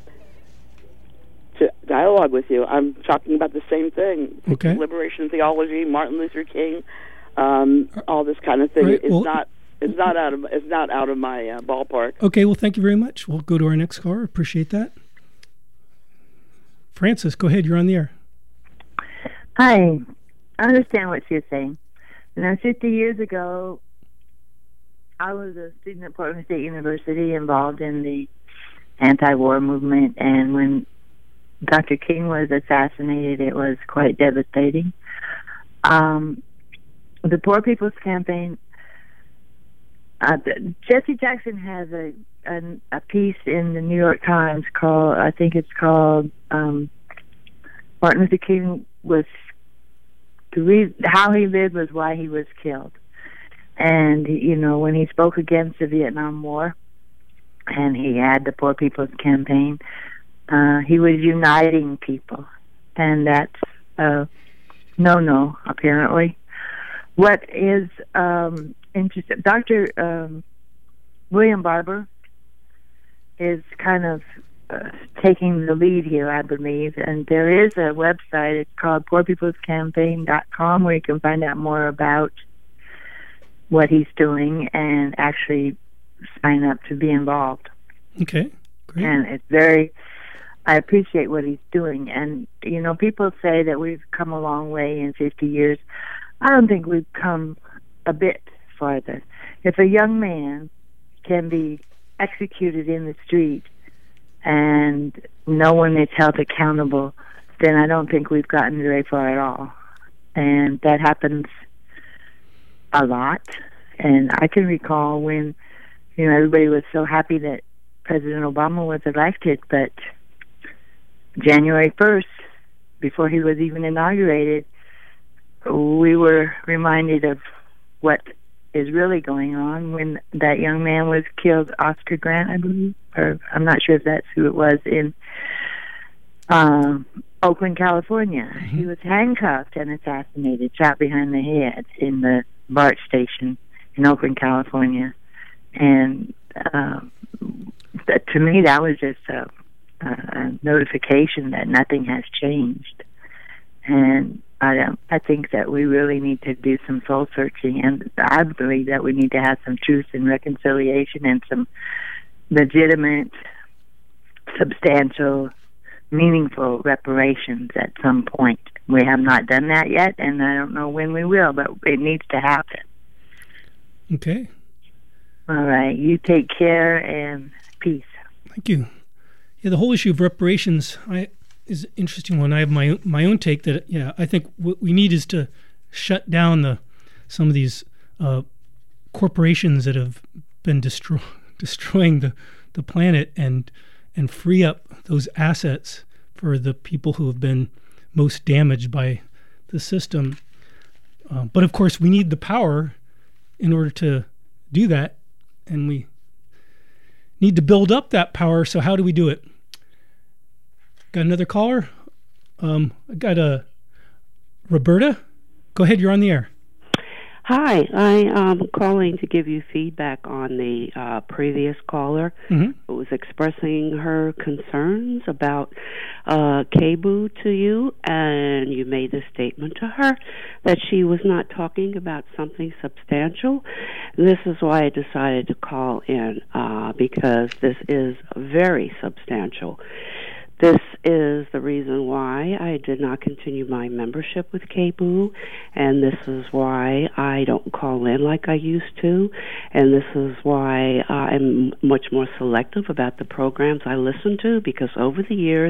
to dialogue with you. I'm talking about the same thing.
Okay.
Liberation theology, Martin Luther King, um, all this kind of thing
Right,
is
well,
not is not out of is not out of my uh, ballpark.
Okay, well, thank you very much. We'll go to our next caller. Appreciate that. Francis, go ahead. You're on the air.
Hi. I understand what she's saying. You know, fifty years ago, I was a student at Portland State University involved in the anti-war movement, and when Doctor King was assassinated, it was quite devastating. Um, the Poor People's Campaign Uh, Jesse Jackson has a, a a piece in the New York Times called, I think it's called, um, Martin Luther King was, the re- how he lived was why he was killed. And, you know, when he spoke against the Vietnam War, and he had the Poor People's Campaign, uh, he was uniting people. And that's a no-no, apparently. What is um, interesting, Doctor Um, William Barber is kind of uh, taking the lead here, I believe. And there is a website, it's called poor people's campaign dot com, where you can find out more about what he's doing and actually sign up to be involved.
Okay, great.
And it's very, I appreciate what he's doing. And, you know, people say that we've come a long way in fifty years. I don't think we've come a bit farther. If a young man can be executed in the street and no one is held accountable, then I don't think we've gotten very far at all. And that happens a lot. And I can recall when, you know, everybody was so happy that President Obama was elected, but January first, before he was even inaugurated, we were reminded of what is really going on when that young man was killed, Oscar Grant, I believe, or I'm not sure if that's who it was, in um, Oakland, California. Mm-hmm. He was handcuffed and assassinated, shot behind the head in the BART station in Oakland, California. And um, that, to me, that was just a, a notification that nothing has changed. And I, um, I think that we really need to do some soul searching, and I believe that we need to have some truth and reconciliation and some legitimate, substantial, meaningful reparations at some point. We have not done that yet, and I don't know when we will, but it needs to happen.
Okay.
All right. You take care and peace.
Thank you. Yeah, the whole issue of reparations I, is an interesting one. I have my my own take that, yeah, I think what we need is to shut down the some of these uh, corporations that have been destroy, destroying the, the planet and and free up those assets for the people who have been most damaged by the system. Uh, but of course, we need the power in order to do that, and we need to build up that power. So how do we do it? Got another caller? Um, I got a Roberta. Go ahead, you're on the air.
Hi, I am calling to give you feedback on the uh, previous caller mm-hmm. who was expressing her concerns about uh, K B U to you, and you made a statement to her that she was not talking about something substantial. This is why I decided to call in, uh, because this is very substantial. This is the reason why I did not continue my membership with K B U, and this is why I don't call in like I used to, and this is why uh, I'm much more selective about the programs I listen to, because over the years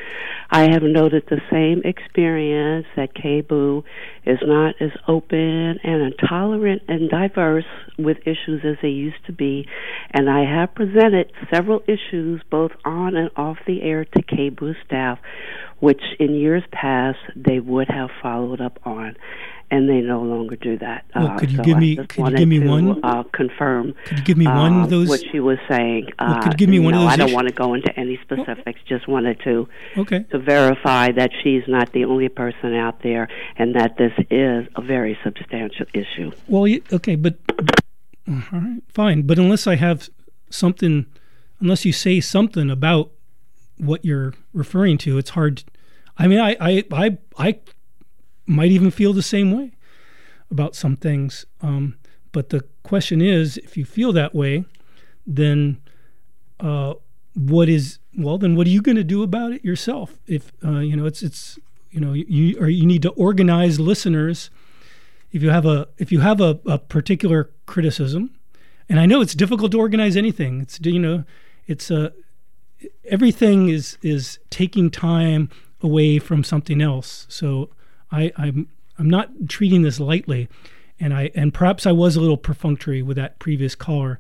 I have noted the same experience that K B U is not as open and tolerant and diverse with issues as they used to be, and I have presented several issues both on and off the air to K B U staff, which in years past they would have followed up on, and they no longer do that.
Well,
uh,
could you
so
give
I
me?
just
Could you
wanted
give me
to,
one?
Uh, confirm.
Could you give me one
uh,
of those?
What she was saying.
Well,
uh,
could you give me one
know,
of those?
I don't
issues?
want to go into any specifics. Well, just wanted to
okay.
to verify that she's not the only person out there, and that this is a very substantial issue.
Well, okay, but all right, fine. But unless I have something, unless you say something about what you're referring to, it's hard. I mean, I, I, I, I might even feel the same way about some things. Um, but the question is, if you feel that way, then uh, what is, well, then what are you going to do about it yourself? If, uh, you know, it's, it's, you know, you, or you need to organize listeners. If you have a, if you have a, a particular criticism, and I know it's difficult to organize anything. It's, you know, it's a, everything is, is taking time away from something else. So I, I'm, I'm not treating this lightly. And I and perhaps I was a little perfunctory with that previous caller.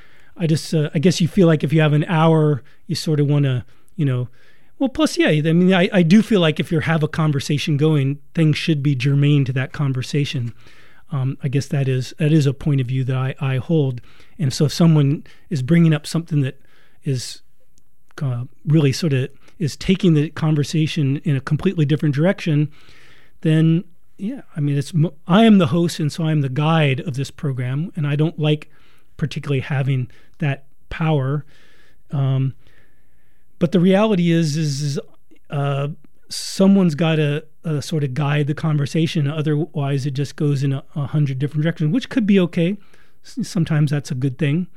I just, uh, I guess you feel like if you have an hour, you sort of want to, you know, well, plus, yeah, I mean, I, I do feel like if you have a conversation going, things should be germane to that conversation. Um, I guess that is that is a point of view that I, I hold. And so if someone is bringing up something that is uh, really sort of is taking the conversation in a completely different direction, then, yeah, I mean, it's I am the host, and so I'm the guide of this program, and I don't like particularly having that power. Um, but the reality is, is, is uh, someone's got to uh, sort of guide the conversation. Otherwise, it just goes in a, a hundred different directions, which could be okay. Sometimes that's a good thing.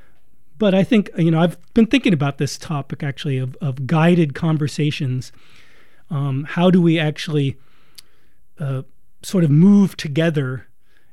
But I think, you know, I've been thinking about this topic actually of, of guided conversations. Um, how do we actually uh, sort of move together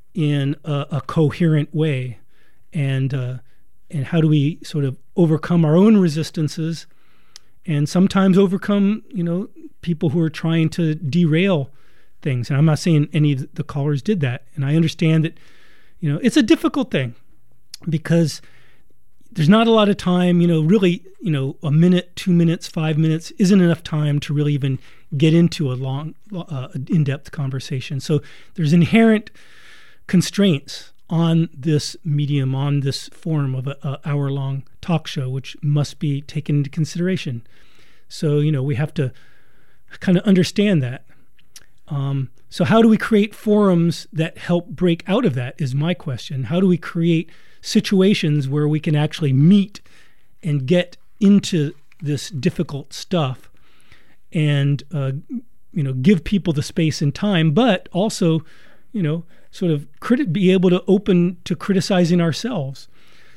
in a, a coherent way? And uh, and how do we sort of overcome our own resistances, and sometimes overcome, you know, people who are trying to derail things. And I'm not saying any of the callers did that. And I understand that, you know, it's a difficult thing because there's not a lot of time, you know, really, you know, a minute, two minutes, five minutes isn't enough time to really even get into a long, uh, in-depth conversation. So there's inherent constraints on this medium, on this form of a, a hour-long talk show, which must be taken into consideration. So, you know, we have to kind of understand that. Um, so how do we create forums that help break out of that is my question. How do we create situations where we can actually meet and get into this difficult stuff and, uh, you know, give people the space and time, but also, you know, sort of crit- be able to open to criticizing ourselves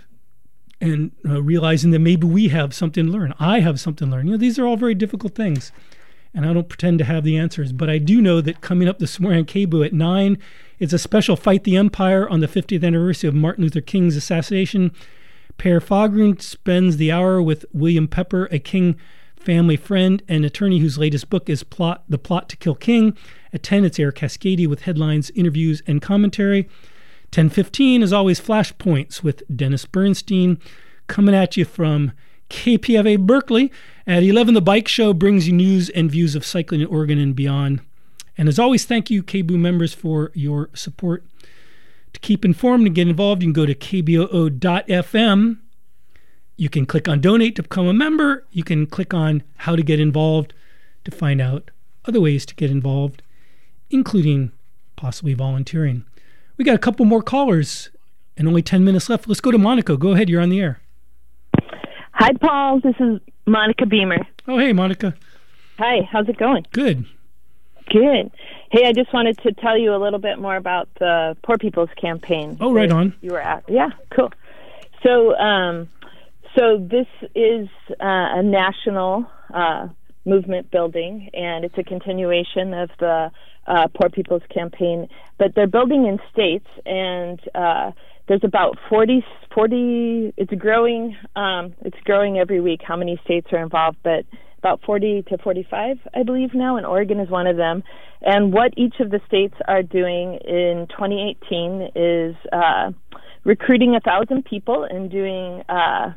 and uh, realizing that maybe we have something to learn. I have something to learn. You know, these are all very difficult things, and I don't pretend to have the answers. But I do know that coming up this morning on K B O O at nine, it's a special Fight the Empire on the fiftieth anniversary of Martin Luther King's assassination. Per Fagrun spends the hour with William Pepper, a King family friend and attorney whose latest book is Plot: The Plot to Kill King. At ten, it's Eric Cascady with headlines, interviews, and commentary. ten fifteen, as always, Flashpoints with Dennis Bernstein, coming at you from K P F A Berkeley. At eleven, The Bike Show brings you news and views of cycling in Oregon and beyond. And as always, thank you, K B O O members, for your support. To keep informed and get involved, you can go to k b o o dot f m. You can click on Donate to become a member. You can click on How to Get Involved to find out other ways to get involved, including possibly volunteering. We got a couple more callers and only ten minutes left. Let's go to Monica. Go ahead. You're on the air.
Hi, Paul. This is Monica Beamer.
Oh, hey, Monica.
Hi. How's it going?
Good.
Good. Hey, I just wanted to tell you a little bit more about the Poor People's Campaign.
Oh, right on.
You were at. Yeah, cool. So, um, so this is uh, a national uh, movement building, and it's a continuation of the uh, Poor People's Campaign. But they're building in states, and uh, there's about forty, forty, it's growing, um, it's growing every week how many states are involved, but about forty to forty-five, I believe now, and Oregon is one of them. And what each of the states are doing in twenty eighteen is uh, recruiting a thousand people and doing uh,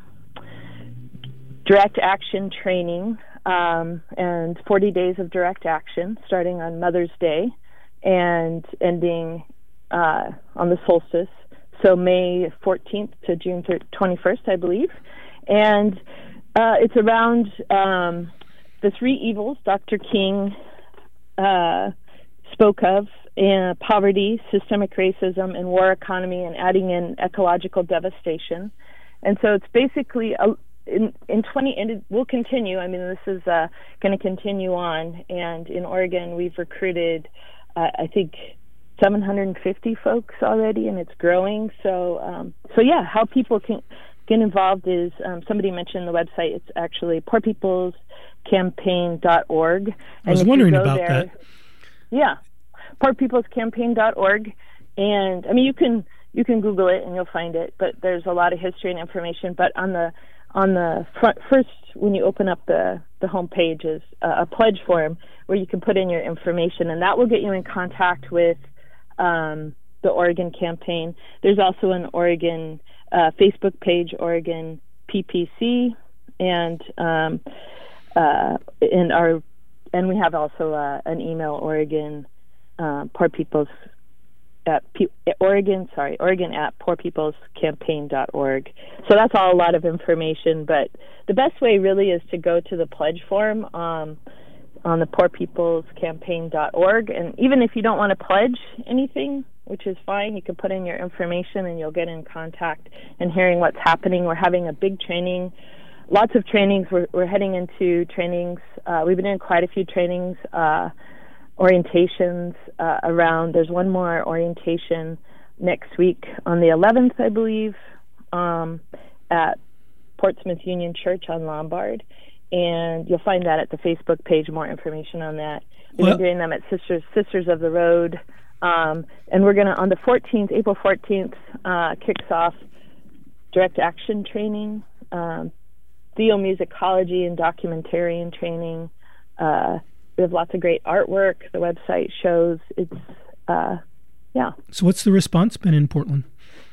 direct action training um, and forty days of direct action, starting on Mother's Day and ending uh, on the solstice. So May fourteenth to June twenty-first, I believe. And uh, it's around um, the three evils Doctor King uh, spoke of, in poverty, systemic racism, and war economy, and adding in ecological devastation. And so it's basically a, in in twenty, and it will continue. I mean, this is uh, going to continue on. And in Oregon, we've recruited, uh, I think, seven hundred fifty folks already, and it's growing. So, um, so yeah, how people can get involved is, um, somebody mentioned the website. It's actually poor people's campaign dot org. And
I was wondering about
there,
that.
Yeah, poor people's campaign dot org. And I mean, you can you can Google it and you'll find it. But there's a lot of history and information. But on the on the front, first, when you open up the the home page, is a, a pledge form where you can put in your information, and that will get you in contact with um, the Oregon campaign. There's also an Oregon uh, Facebook page, Oregon P P C, and um, uh, in our and we have also uh, an email, Oregon uh, Poor People's at P- Oregon, sorry, Oregon at poor people's campaign dot org. So that's all a lot of information, but the best way really is to go to the pledge form um, on the poor people's campaign dot org. And even if you don't want to pledge anything, which is fine, you can put in your information and you'll get in contact and hearing what's happening. We're having a big training, lots of trainings. We're, we're heading into trainings. Uh, we've been in quite a few trainings, uh, orientations uh, around. There's one more orientation next week on the eleventh, I believe, um, at Portsmouth Union Church on Lombard, and you'll find that at the Facebook page. More information on that. We've well, been doing them at Sisters Sisters of the Road, um, and we're gonna on the fourteenth, April fourteenth, uh, kicks off direct action training, um, theomusicology and documentarian training. Uh, We have lots of great artwork. The website shows it's, uh, yeah.
So what's the response been in Portland?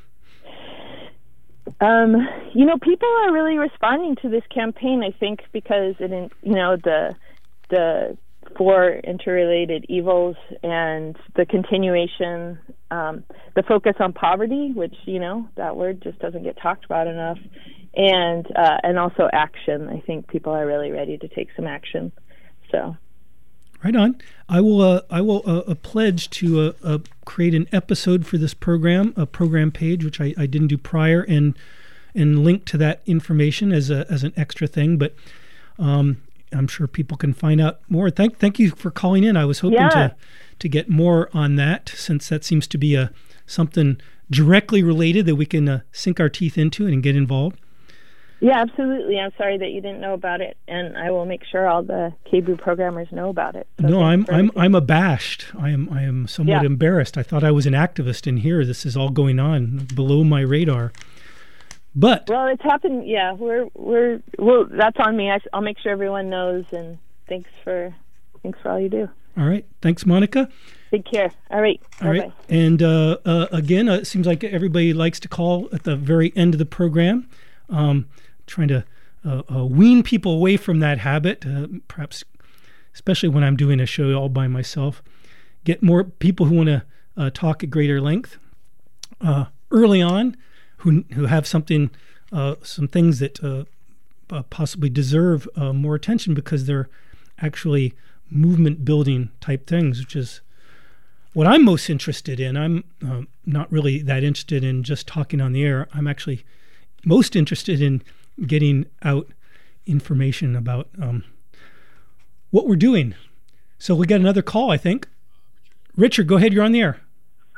Um, you know, people are really responding to this campaign, I think, because, it, you know, the the four interrelated evils and the continuation, um, the focus on poverty, which, you know, that word just doesn't get talked about enough, and uh, and also action. I think people are really ready to take some action. So.
Right on. I will. Uh, I will uh, pledge to uh, uh, create an episode for this program, a program page, which I, I didn't do prior, and and link to that information as a as an extra thing. But um, I'm sure people can find out more. Thank Thank you for calling in. I was hoping yeah. to to get more on that, since that seems to be a something directly related that we can uh, sink our teeth into and get involved.
Yeah, absolutely. I'm sorry that you didn't know about it, and I will make sure all the K B O O programmers know about it. So
no, I'm I'm I'm abashed. I am I am somewhat
yeah.
embarrassed. I thought I was an activist, and here this is all going on below my radar. But
well, it's happened. Yeah, we're we're well. That's on me. I, I'll make sure everyone knows. And thanks for thanks for all you do.
All right, thanks, Monica.
Take care. All right.
All Bye-bye. right, and uh, uh, again, uh, it seems like everybody likes to call at the very end of the program. Um, trying to uh, uh, wean people away from that habit, uh, perhaps especially when I'm doing a show all by myself. Get more people who want to uh, talk at greater length uh, early on, who who have something, uh, some things that uh, uh, possibly deserve uh, more attention because they're actually movement building type things, which is what I'm most interested in. I'm uh, not really that interested in just talking on the air. I'm actually most interested in getting out information about um, what we're doing. So we got another call, I think. Richard, go ahead. You're on the air.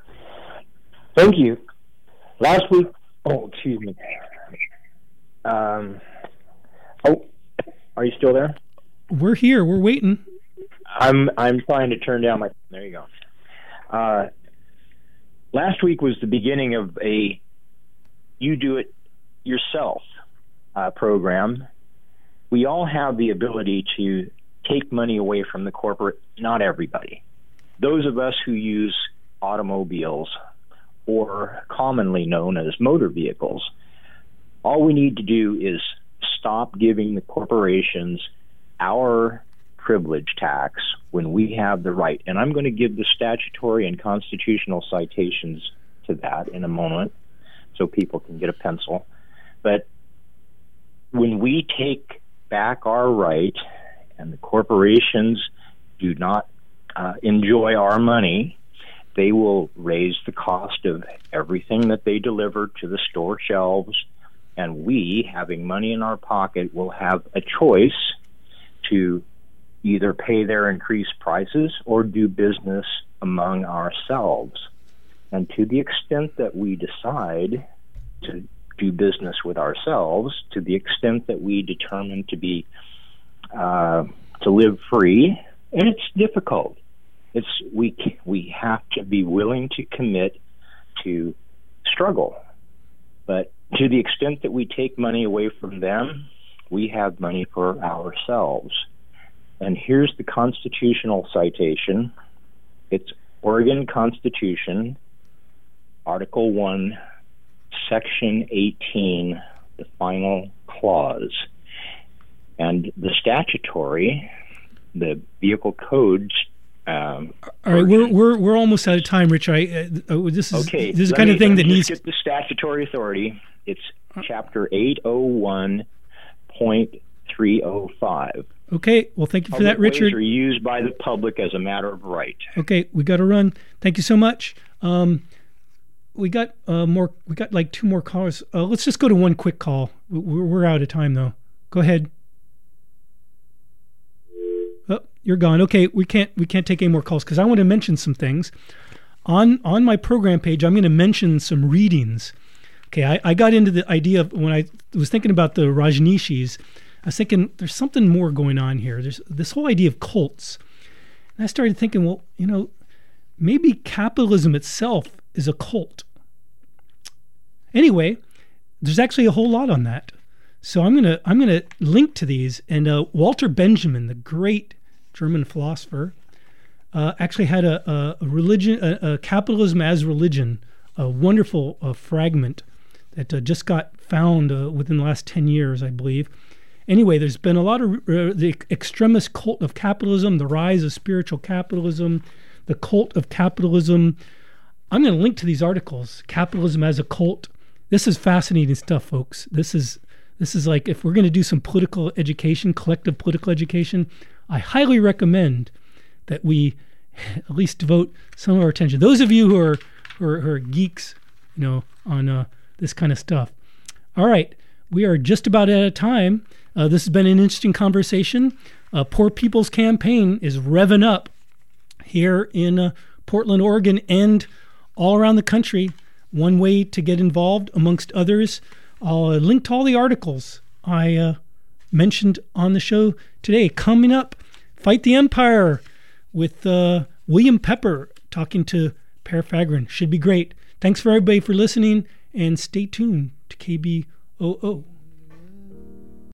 Thank you. Last week, oh, excuse me. Um, oh, are you still there?
We're here. We're waiting.
I'm I'm trying to turn down my. There you go. Uh, last week was the beginning of a you do it yourself uh, program. We all have the ability to take money away from the corporate. Not everybody. Those of us who use automobiles, or commonly known as motor vehicles, all we need to do is stop giving the corporations our privilege tax when we have the right. And I'm going to give the statutory and constitutional citations to that in a moment so people can get a pencil. But when we take back our right and the corporations do not uh, enjoy our money, they will raise the cost of everything that they deliver to the store shelves, and we, having money in our pocket, will have a choice to either pay their increased prices or do business among ourselves. And to the extent that we decide to do business with ourselves, to the extent that we determine to be uh, to live free, and it's difficult. It's we we have to be willing to commit to struggle. But to the extent that we take money away from them, we have money for ourselves. And here's the constitutional citation. It's Oregon Constitution, Article one, Section eighteen, the final clause. And the statutory, the vehicle codes. Um,
All right, we're we're we're almost out of time, Rich. I uh, this is
okay,
this is the kind
me,
of thing that needs
get the statutory authority. It's Chapter eight oh one point three oh five.
Okay, well, thank you for
Public
that, Richard.
Ways are used by the public as a matter of right.
Okay, we got to run. Thank you so much. Um, we got uh, more. We got like two more callers. Uh, let's just go to one quick call. We're, we're out of time though. Go ahead. Oh, you're gone. Okay, we can't we can't take any more calls because I want to mention some things on on my program page. I'm going to mention some readings. Okay, I, I got into the idea of when I was thinking about the Rajneeshis. I was thinking there's something more going on here. There's this whole idea of cults, and I started thinking, well, you know, maybe capitalism itself is a cult. Anyway, there's actually a whole lot on that. So I'm gonna I'm gonna link to these. And uh, Walter Benjamin, the great German philosopher, uh, actually had a, a, a religion, a, a capitalism as religion, a wonderful uh, fragment that uh, just got found uh, within the last ten years, I believe. Anyway, there's been a lot of uh, the extremist cult of capitalism, the rise of spiritual capitalism, the cult of capitalism. I'm going to link to these articles. Capitalism as a cult. This is fascinating stuff, folks. This is this is like if we're going to do some political education, collective political education, I highly recommend that we at least devote some of our attention. Those of you who are who are, who are geeks, you know, on uh, this kind of stuff. All right, we are just about out of time. Uh, this has been an interesting conversation. Uh, Poor People's Campaign is revving up here in uh, Portland, Oregon, and all around the country. One way to get involved, amongst others, I'll uh, link to all the articles I uh, mentioned on the show today. Coming up, Fight the Empire with uh, William Pepper talking to Per Fagren. Should be great. Thanks for everybody for listening, and stay tuned to K B O O.